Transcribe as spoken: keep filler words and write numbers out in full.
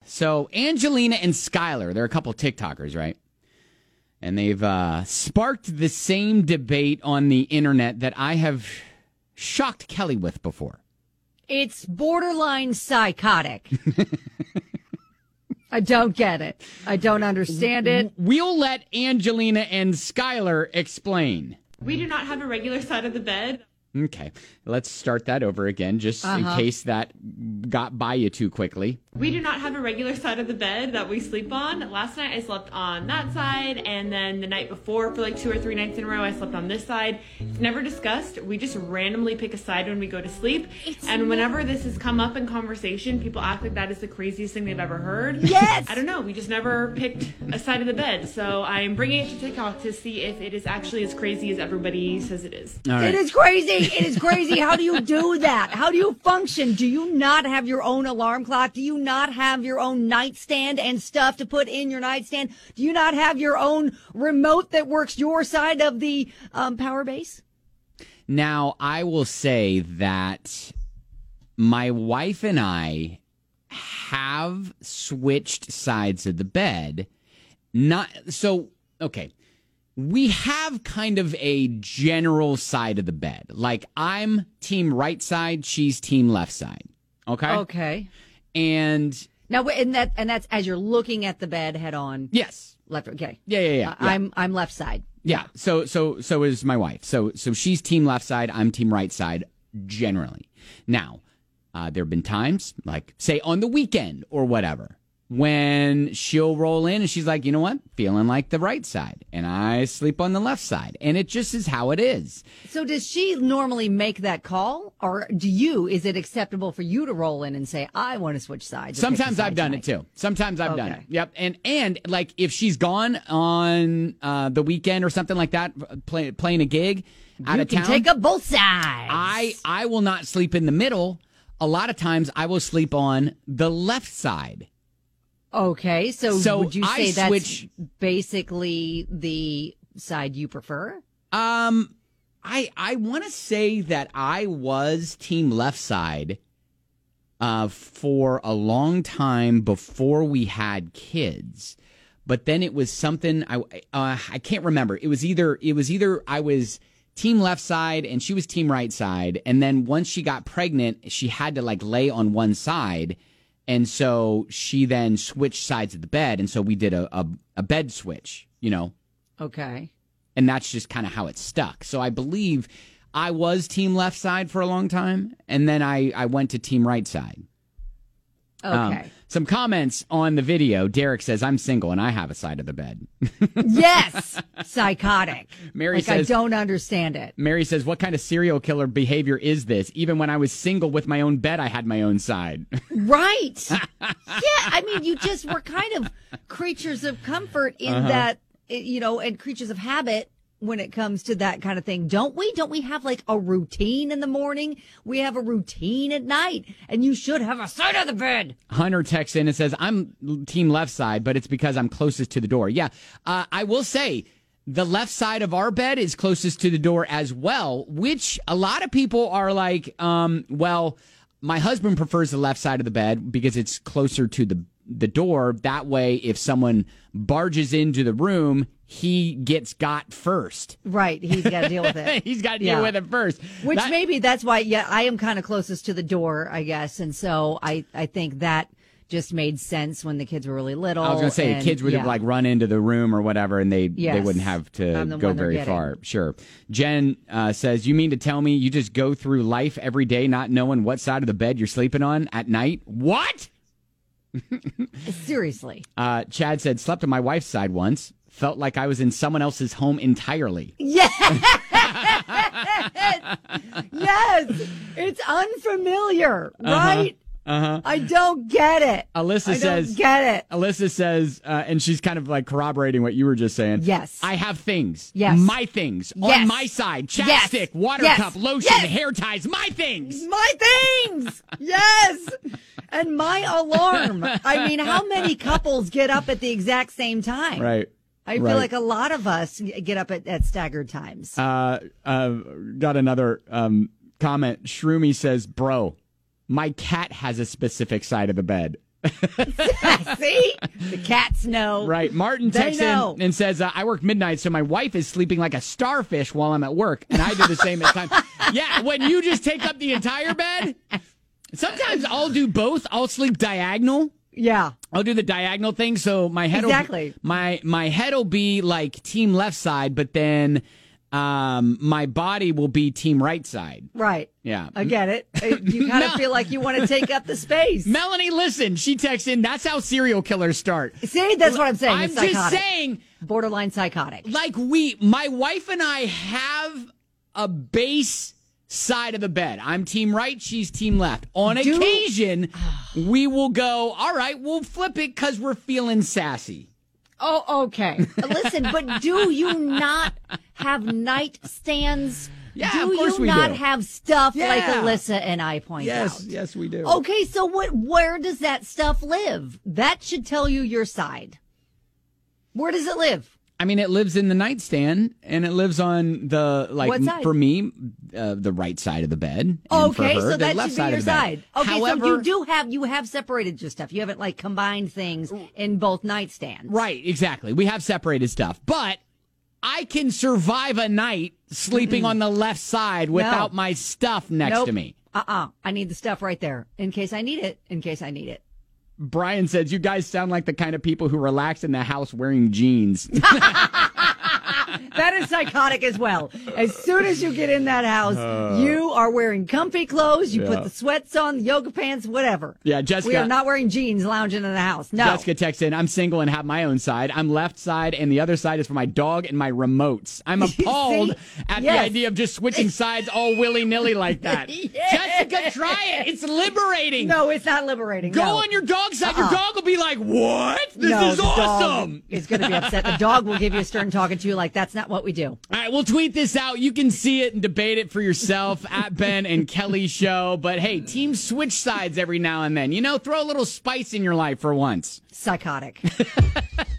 So Angelina and Skylar, they're a couple TikTokers, right? And they've uh, sparked the same debate on the internet that I have shocked Kelly with before. It's borderline psychotic. I don't get it. I don't understand it. We'll let Angelina and Skylar explain. We do not have a regular side of the bed. Okay, let's start that over again, just uh-huh. in case that got by you too quickly. We do not have a regular side of the bed that we sleep on. Last night I slept on that side, and then the night before, for like two or three nights in a row, I slept on this side. It's never discussed. We just randomly pick a side when we go to sleep. It's and whenever this has come up in conversation, people act like that is the craziest thing they've ever heard. Yes! I don't know. We just never picked a side of the bed. So I'm bringing it to TikTok to see if it is actually as crazy as everybody says it is. All right. It is crazy. It is crazy. How do you do that? How do you function? Do you not have your own alarm clock? Do you not have your own nightstand and stuff to put in your nightstand? Do you not have your own remote that works your side of the um, power base? Now, I will say that my wife and I have switched sides of the bed. Not so, okay. We have kind of a general side of the bed. Like, I'm team right side, she's team left side. Okay? Okay. And now, and that and that's as you're looking at the bed head on. Yes. Left. Okay. Yeah, yeah, yeah. Uh, yeah. I'm I'm left side. Yeah. So so so is my wife. So so she's team left side, I'm team right side generally. Now, uh, there have been times, like say on the weekend or whatever, when she'll roll in and she's like, you know what, feeling like the right side, and I sleep on the left side, and it just is how it is. So does she normally make that call, or do you, is it acceptable for you to roll in and say, I want to switch sides? Sometimes I've done it too. Sometimes I've okay. done it. Yep. And, and like if she's gone on uh, the weekend or something like that, play, playing a gig out you of can town. take up both sides. I, I will not sleep in the middle. A lot of times I will sleep on the left side. Okay, so, So would you say I that's switch- basically the side you prefer? Um, I I want to say that I was team left side uh, for a long time before we had kids, but then it was something I uh, I can't remember. It was either it was either I was team left side and she was team right side, and then once she got pregnant, she had to like lay on one side. And so she then switched sides of the bed, and so we did a, a, a bed switch, you know. Okay. And that's just kind of how it stuck. So I believe I was team left side for a long time, and then I, I went to team right side. Okay. Um, some comments on the video. Derek says, I'm single and I have a side of the bed. Yes. Psychotic. Mary like, says, I don't understand it. Mary says, what kind of serial killer behavior is this? Even when I was single with my own bed, I had my own side. Right. Yeah. I mean, you just were kind of creatures of comfort in Uh-huh. that, you know, and creatures of habit when it comes to that kind of thing. Don't we? Don't we have like a routine in the morning? We have a routine at night, and you should have a side of the bed. Hunter texts in and says, I'm team left side, but it's because I'm closest to the door. Yeah, uh, I will say the left side of our bed is closest to the door as well, which a lot of people are like, um, well, my husband prefers the left side of the bed because it's closer to the the door. That way, if someone barges into the room, he gets got first. Right. He's got to deal with it. He's got to deal Yeah. with it first. Which That- maybe that's why, yeah, I am kind of closest to the door, I guess. And so I, I think that just made sense when the kids were really little. I was going to say, and, kids would yeah. like run into the room or whatever, and they they Yes. wouldn't have to I'm the go one they're very getting. far. Sure. Jen uh, says, you mean to tell me you just go through life every day not knowing what side of the bed you're sleeping on at night? What? Seriously. Uh, Chad said, slept on my wife's side once. Felt like I was in someone else's home entirely. Yes. Yes. It's unfamiliar, right? Uh-huh. I don't get it. Alyssa I says, don't get it. Alyssa says, uh, and she's kind of like corroborating what you were just saying. Yes. I have things. Yes. My things. Yes. On my side. Yes. Chapstick, water Yes. cup, lotion, Yes. hair ties. My things. My things. Yes. And my alarm. I mean, how many couples get up at the exact same time? Right. I feel right. like a lot of us get up at, at staggered times. Uh, uh, got another um, comment. Shroomy says, bro, my cat has a specific side of the bed. Yes. Cats know. Right. Martin They texts know. in and says, uh, I work midnight, so my wife is sleeping like a starfish while I'm at work, and I do the same at time. Yeah, when you just take up the entire bed. Sometimes I'll do both. I'll sleep diagonal. Yeah. I'll do the diagonal thing, so my head Exactly. will be, my my head will be like team left side, but then um, my body will be team right side. Right. Yeah. I get it. You kind of No. feel like you want to take up the space. Melanie, listen, she texts in, that's how serial killers start. See, that's what I'm saying. I'm It's just psychotic. saying, Borderline psychotic. like we, my wife and I have a base side of the bed. I'm team right, she's team left. On Do- occasion, we will go, all right, we'll flip it because we're feeling sassy. Oh, okay. Listen, but do you not have nightstands? Yeah, do of course you we not do. have stuff like Yeah. Alyssa and I point out? yes, we do. Okay, so what? Where does that stuff live? That should tell you your side. Where does it live? I mean, it lives in the nightstand, and it lives on the, like, What side? for me, uh, the right side of the bed. And Okay, for her, so the that left should be side your of the bed. side. Okay, However, so you do have you have separated your stuff. You haven't like combined things in both nightstands. Right, exactly. We have separated stuff, but I can survive a night sleeping on the left side without my stuff next Nope. to me. Uh-uh. I need the stuff right there in case I need it. In case I need it. Brian says, you guys sound like the kind of people who relax in the house wearing jeans. That is psychotic as well. As soon as you get in that house, you are wearing comfy clothes. You Uh. Yeah. put the sweats on, the yoga pants, whatever. Yeah, Jessica. We are not wearing jeans lounging in the house. No. Jessica texts in, I'm single and have my own side. I'm left side, and the other side is for my dog and my remotes. I'm appalled See? at Yes. the idea of just switching sides all willy-nilly like that. Yes. Jessica, try it. It's liberating. No, it's not liberating. Go no. on your dog's side. Uh-uh. Your dog will be like, what? This no, is the dog awesome. is going to be upset. The dog will give you a stern talking to, like, that's not what we do. All right, we'll tweet this out. You can see it and debate it for yourself at Ben and Kelly Show. But hey, teams switch sides every now and then. You know, throw a little spice in your life for once. Psychotic.